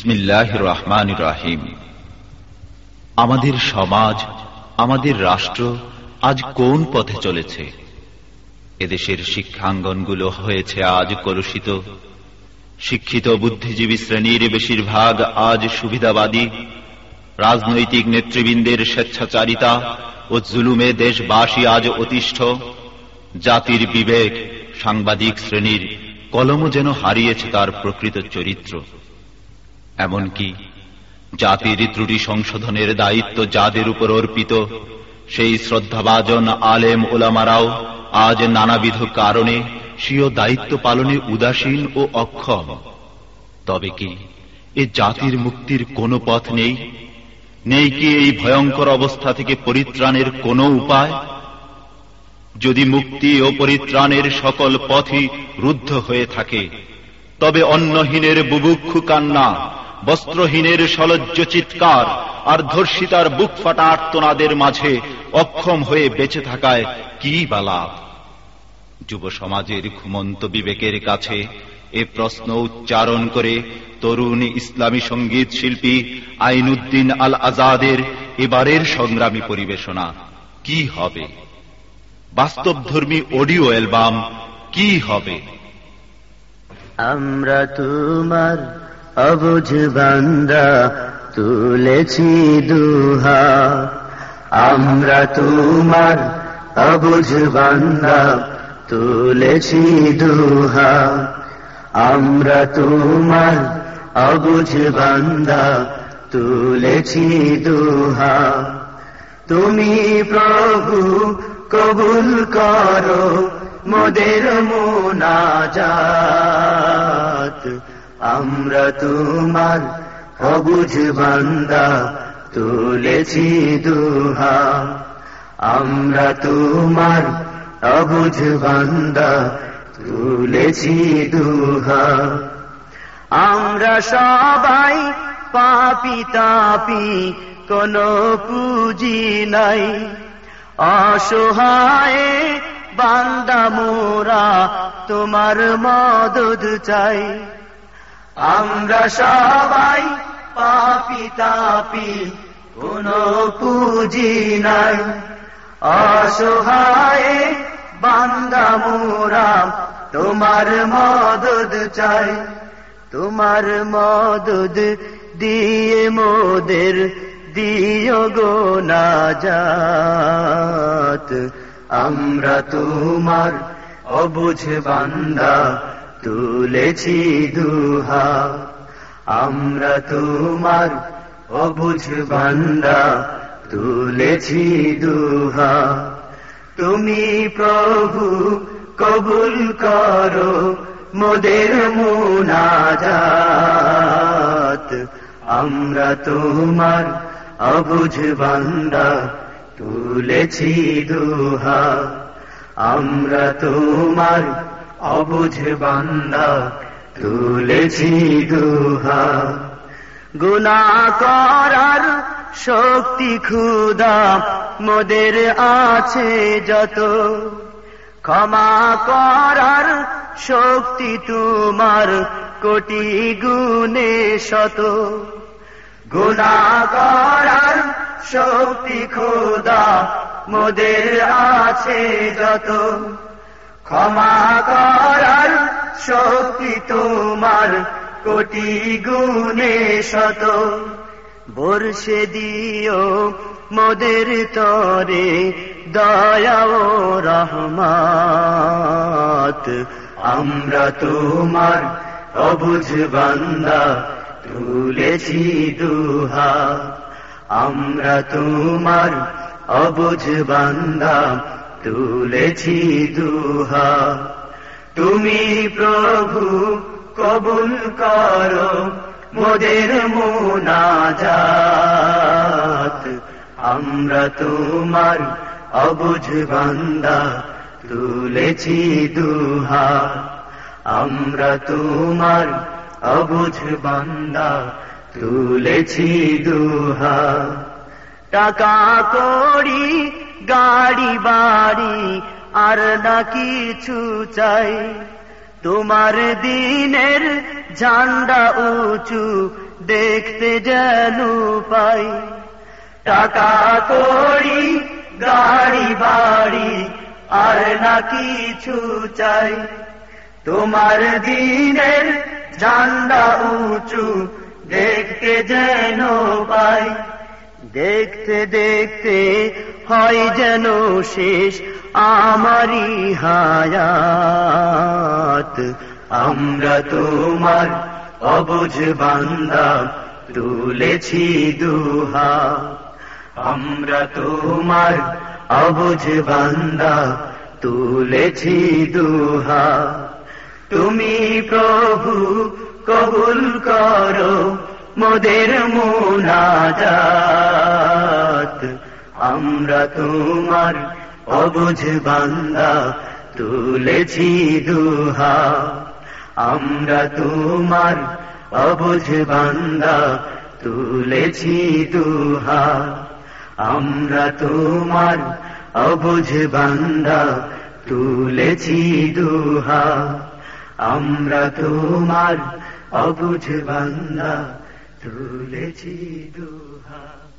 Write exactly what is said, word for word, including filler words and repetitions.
বিসমিল্লাহির রহমানির রহিম। আমাদের সমাজ, আমাদের রাষ্ট্র আজ কোন পথে চলেছে? এদেশের শিক্ষাঙ্গনগুলো হয়েছে আজ কলুষিত। শিক্ষিত বুদ্ধিজীবী শ্রেণীর বেশিরভাগ আজ সুবিধাবাদী। রাজনৈতিক নেতৃবৃন্দের স্বেচ্ছাচারিতা ও জুলুমে দেশবাসী আজ অতিষ্ঠ। জাতির বিবেক, সাংবাদিক শ্রেণীর কলমও যেন হারিয়েছে তার প্রকৃত চরিত্র। এমনকি জাতির ত্রুটি সংশোধনের দায়িত্ব যাদের উপর অর্পিত, সেই শ্রদ্ধাভাজন আলেম ওলামারাও আজ নানাবিধ কারণে স্বীয় দায়িত্ব পালনে উদাসীন ও অক্ষম। তবে কি এ জাতির মুক্তির কোনো পথ নেই? নেই কি এই ভয়ঙ্কর অবস্থা থেকে পরিত্রাণের কোনো উপায়? যদি মুক্তি ও পরিত্রাণের সকল পথই রুদ্ধ হয়ে থাকে, তবে অন্নহীনের বুভুক্ষু কান্না, বস্ত্রহীনের সলজ্জ চিৎকার আর ধর্ষিতার বুক ফাটা আর্তনাদের মাঝে অক্ষম হয়ে বেঁচে থাকায় কি বা লাভ? যুব সমাজের ঘুমন্ত বিবেকের কাছে এ প্রশ্ন উচ্চারণ করে তরুণ ইসলামী সঙ্গীত শিল্পী আইনুদ্দিন আল আজাদের এবারের সংগ্রামী পরিবেশনা কি হবে? বাস্তবধর্মী অডিও অ্যালবাম কি হবে? আমরা তোমার অবুঝ বান্দা, তুলেছি দুহা। আমরা তোমার অবুঝ বান্দা, তুলেছি দুহা। আমরা তোমার অবুঝ বান্দা, তুলেছি দুহা। তুমি প্রভু কবুল করো মোদের মুনাজাত। আমরা তোমার অবুঝ বান্দা, তুলেছি দুহা। আমরা তোমার অবুঝ বান্দা, তুলেছি দুহা। আমরা সবাই পাপী তাপী, কোনো পুঁজি নাই। অসহায় বান্দা মোরা, তোমার মদদ চাই। আমরা সবাই পাপী তাপী, কোনো পুঁজি নাই। অসহায় বান্দা মোরা, তোমার মদদ চাই। তোমার মদদ দিয়ে মোদের দিও গো নাজাত। আমরা তোমার অবুঝ বান্দা, তুলেছি দুহা। আমরা তোমার অবুঝ বান্দা, তুলেছি দুহা। তুমি প্রভু কবুল করো মোদের মুনাজাত। আমরা তোমার অবুঝ বান্দা, তুলেছি দুহা। আমরা তোমার অবুঝ বান্দা, তুলেছি দুহা। গুনাহ করার শক্তি ক্ষুধা মোদের আছে যত, ক্ষমা করার শক্তি তোমার কোটি গুণে শত। গুনাহ করার শক্তি খোদা মোদের আছে যত, ক্ষমা করার শক্তি তোমার কোটি গুণে শত। বর্ষে দিও মোদের তরে দয়া ও রহমত। আমরা তোমার অবুঝ বান্দা, তুলেছি দুহা। আমরা তোমার অবুঝ বান্দা, তুলেছি দুহা। তুমি প্রভু কবুল করো মোদের মুনাজাত। আমরা তোমার অবুঝ বান্দা, তুলেছি দুহা। আমরা তোমার অবুঝ বান্দা, তুলেছি দুহা। টাকা কড়ি গাড়ি বাড়ি আর না কিছু চাই, তোমার দিনের ঝান্ডা উঁচু দেখতে যেন পাই। টাকা কড়ি গাড়ি বাড়ি আর না কিছু চাই, তোমার দিনের ঝান্ডা উঁচু দেখতে যেন পাই। দেখতে দেখতে হয় যেন শেষ আমারি হায়াত, আমরা তোমার অবুঝ বান্দা তুলেছি দুহাত। আমরা তোমার অবুঝ বান্দা তুলেছি দুহাত। তুমি প্রভু কবুল করো মোদের মুনাজাত, আমরা তোমার অবুঝ বান্দা তুলেছি দুহাত। আমরা তোমার অবুঝ বান্দা তুলেছি দুহাত। আমরা তোমার অবুঝ বান্দা তুলেছি দুহাত। আমরা তোমার অবুঝ বান্দা তুলেছি দুহাত।